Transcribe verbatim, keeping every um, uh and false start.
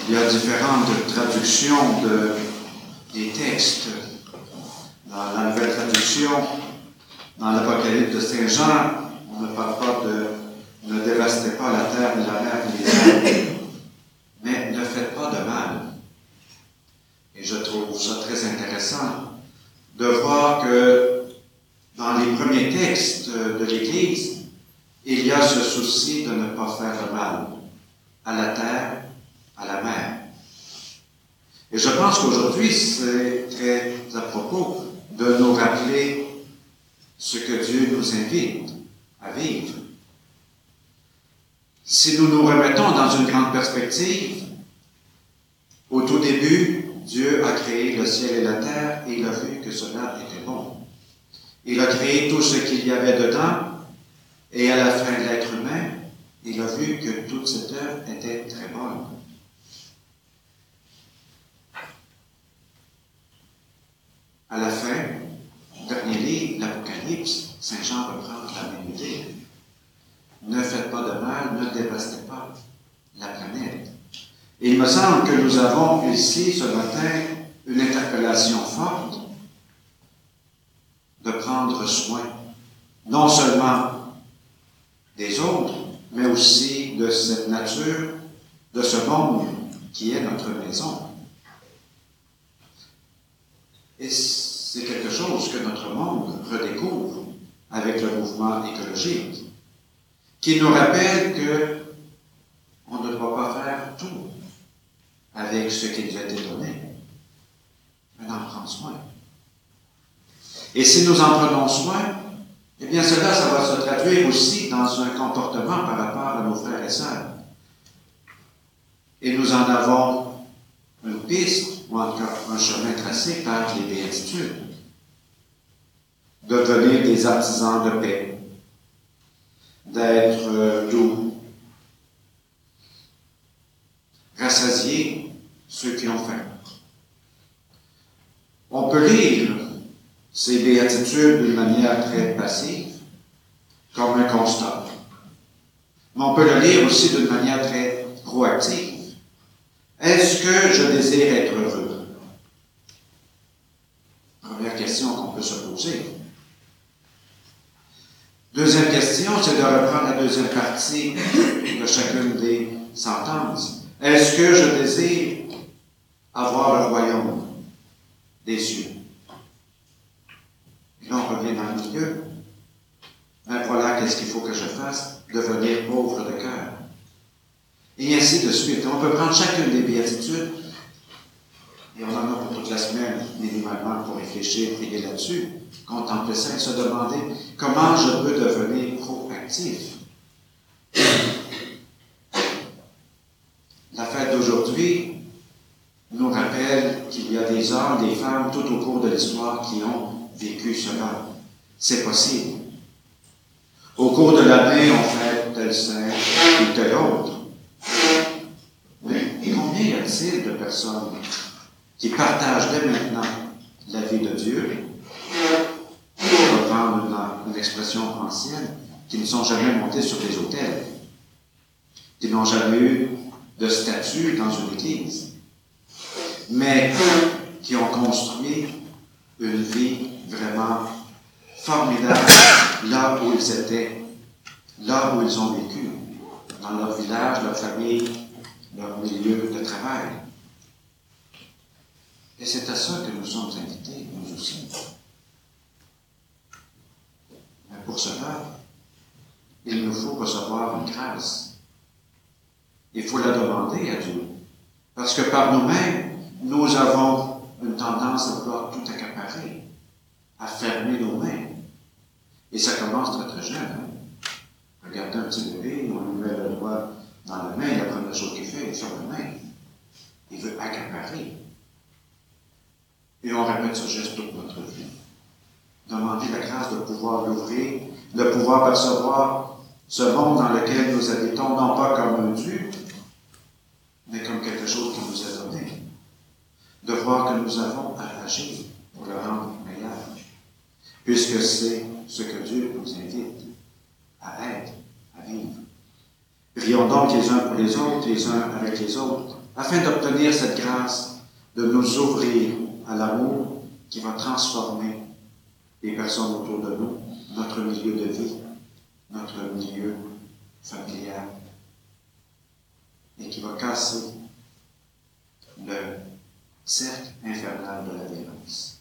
Il y a différentes traductions de, des textes. Dans la nouvelle traduction, dans l'Apocalypse de Saint Jean, on ne parle pas de « ne dévastez pas la terre, ni la mer, ni les arbres », mais « ne faites pas de mal ». Et je trouve ça très intéressant de voir que dans les premiers textes de l'Église, il y a ce souci de ne pas faire de mal à la terre, à la mer. Et je pense qu'aujourd'hui, c'est très à propos de nous rappeler ce que Dieu nous invite à vivre. Si nous nous remettons dans une grande perspective, au tout début, Dieu a créé le ciel et la terre et il a vu que cela était bon. Il a créé tout ce qu'il y avait dedans et à la fin de l'être humain, il a vu que toute cette œuvre était très bonne. À la fin, dernier livre, l'Apocalypse, Saint Jean reprend la même idée. Ne faites pas de mal, ne dévastez pas la planète. Et il me semble que nous avons ici, ce matin, une interpellation forte de prendre soin, non seulement des autres, mais aussi de cette nature, de ce monde qui est notre maison. Et c'est quelque chose que notre monde redécouvre avec le mouvement écologique, qui nous rappelle que on ne doit pas faire tout avec ce qui nous a été donné, mais d'en prendre soin. Et si nous en prenons soin, eh bien cela, ça va se traduire aussi dans un comportement par rapport à nos frères et sœurs. Et nous en avons une piste, ou en tout cas un chemin tracé par les béatitudes. Devenir des artisans de paix, d'être euh, doux, rassasier ceux qui ont faim. On peut lire ces béatitudes d'une manière très passive, comme un constat. Mais on peut le lire aussi d'une manière très proactive. Est-ce que je désire être heureux? Première question qu'on peut se poser. Deuxième question, c'est de reprendre la deuxième partie de chacune des sentences. Est-ce que je désire avoir le royaume des cieux? Et là, on revient dans le milieu. Ben voilà, qu'est-ce qu'il faut que je fasse? Devenir pauvre de cœur. Et ainsi de suite. On peut prendre chacune des béatitudes, et on en a pour toute la semaine, minimalement, pour réfléchir, prier là-dessus, contempler ça et se demander comment je peux devenir proactif. La fête d'aujourd'hui nous rappelle qu'il y a des hommes, des femmes, tout au cours de l'histoire qui ont vécu cela. C'est possible. Au cours de l'année, on fait tel saint ou tel autre. Mais combien y a-t-il de personnes qui partagent dès maintenant la vie de Dieu, pour reprendre une, une expression ancienne, qui ne sont jamais montés sur des autels, qui n'ont jamais eu de statut dans une église, mais qui ont construit une vie vraiment formidable là où ils étaient, là où ils ont vécu, dans leur village, leur famille, leur milieu de travail. Et c'est à ça que nous sommes invités, nous aussi. Mais pour cela, il nous faut recevoir une grâce. Il faut la demander à Dieu. Parce que par nous-mêmes, nous avons une tendance à vouloir tout accaparer, à fermer nos mains. Et ça commence très très jeune. Hein? Regardez un petit bébé, on lui met le doigt dans la main, la première chose qu'il fait, il ferme la main. Il veut accaparer. Et on répète ce geste toute notre vie. Demander la grâce de pouvoir l'ouvrir, de pouvoir percevoir ce monde dans lequel nous habitons, non pas comme un Dieu, mais comme quelque chose qui nous est donné. De voir que nous avons à agir pour le rendre meilleur. Puisque c'est ce que Dieu nous invite à être, à vivre. Prions donc les uns pour pour les autres, les uns avec les autres, afin d'obtenir cette grâce de nous ouvrir à l'amour qui va transformer les personnes autour de nous, notre milieu de vie, notre milieu familial, et qui va casser le cercle infernal de la violence.